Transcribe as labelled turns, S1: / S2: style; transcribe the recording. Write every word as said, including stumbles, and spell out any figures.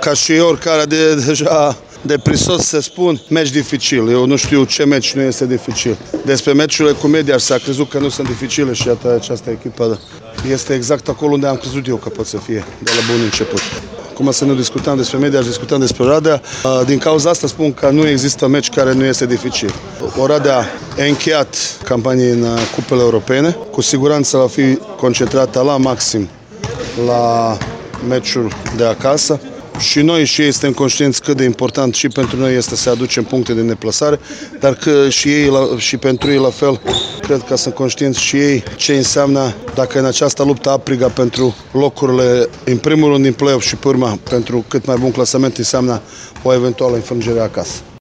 S1: ca și oricare de, deja de prisos să spun, meci dificil. Eu nu știu ce meci nu este dificil. Despre meciurile cu Mediaș s-a crezut că nu sunt dificile și iată această echipă este exact acolo unde am crezut eu că pot să fie, de la bun început. Cum să nu discutăm despre Mediaș, discutăm despre Oradea. Din cauza asta spun că nu există meci care nu este dificil. Oradea a încheiat campanii în cupele europene. Cu siguranță va fi concentrată la maxim la meciul de acasă. Și noi și ei suntem conștienți cât de important și pentru noi este să aducem puncte de neplasare, dar că și ei și pentru ei la fel, cred că sunt conștienți și ei ce înseamnă dacă în această luptă apriga pentru locurile, în primul rând din play-off și pe urmă pentru cât mai bun clasament înseamnă o eventuală înfrângere acasă.